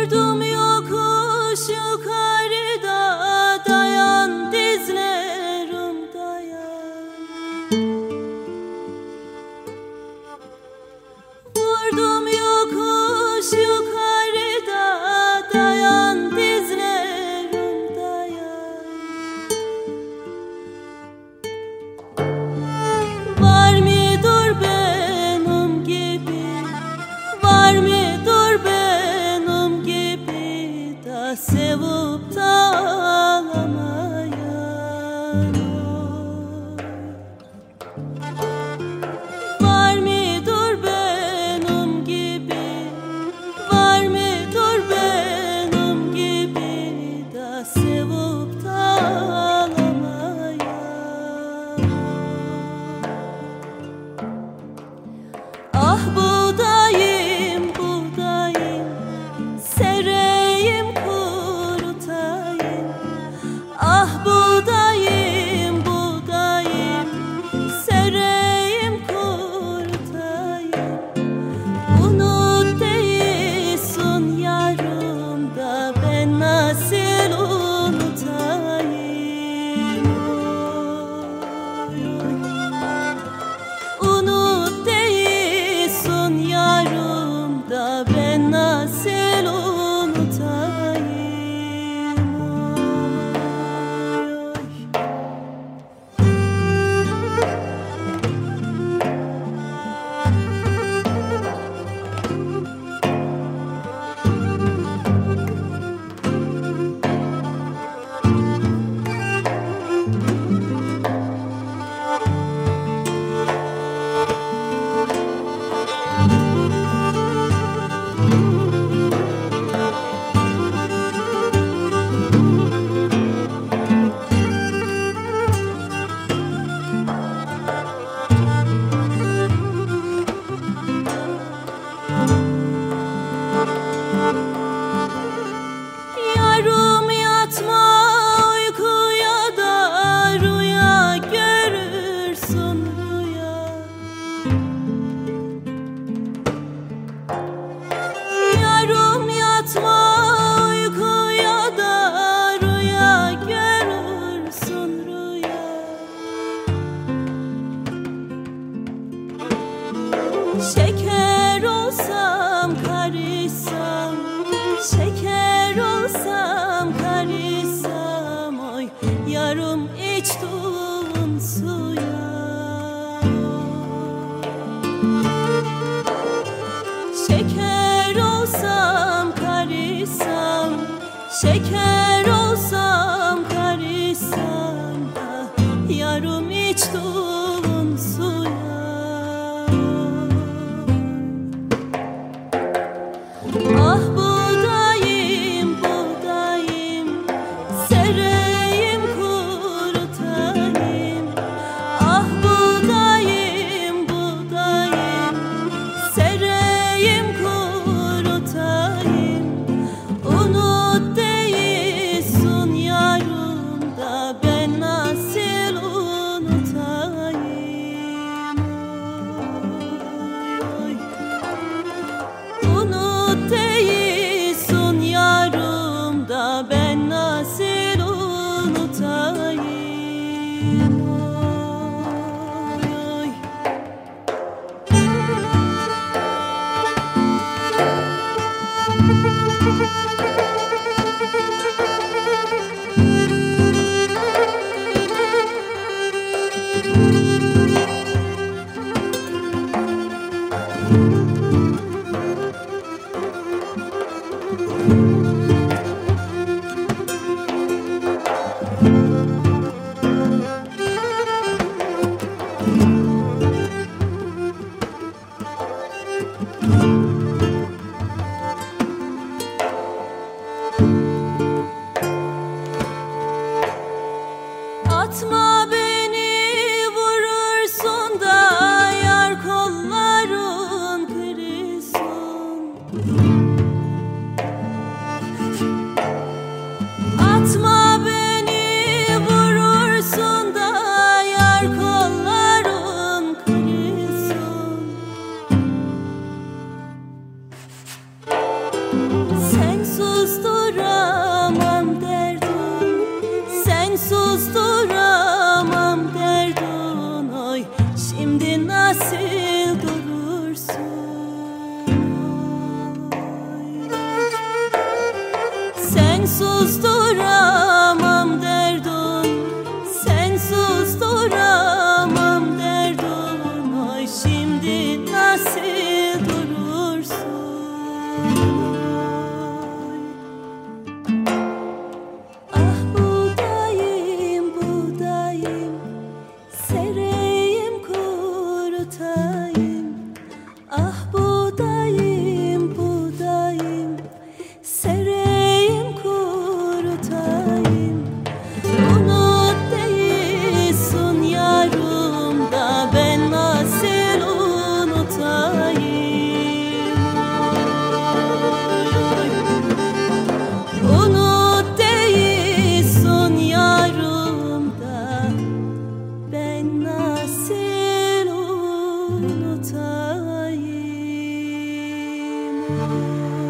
Vurdum yokuş yukarıda, dayan dizlerim dayan. Vurdum yokuş yukarıda, dayan dizlerim dayan. Var mıdır benim gibi, var mıdır benim gibi da sevip da ağlamayan? Var mıdır benim gibi, var mıdır benim gibi da sevip da ağlamayan? Ah buğdayım, buğdayım, sereyim kurutayım. Ah buğdayım, buğdayım, sereyim kurutayım. Unut değilsin yarım da ben nasıl unutayım? Oy, oy. Unut değilsin yarım da ben nasıl unutayım? Yarım yatma uykuya da rüya görürsün rüya. Yarım yatma uykuya da rüya görürsün rüya. Şeker olsam karışsam, şeker olsam karışsam, oy yarım içtiğin suya. Şeker olsam karışsam, şeker olsam karışsam da yarım içtiğin suya. Ah buğdayım, buğdayım, sereyim kurutayım. Ah buğdayım, buğdayım, sereyim kurutayım. Unut değilsin yarım da ben nasıl unutayım? Oy, oy. Unut değilsin yarım da ben nasıl unutayım? Oy, oy. Atma beni vurursun da yar kolların kırılsın. Ben susturamam derdun, sen susturamam derdun. Ay şimdi nasıl durursun? Ah buğdayım, buğdayım, sereyim kurutayım. Ah buğdayım, buğdayım, sereyim kurutayım. Unut değilsin yarım da ben nasıl unutayım? Unut değilsin yarım da ben nasıl unutayım?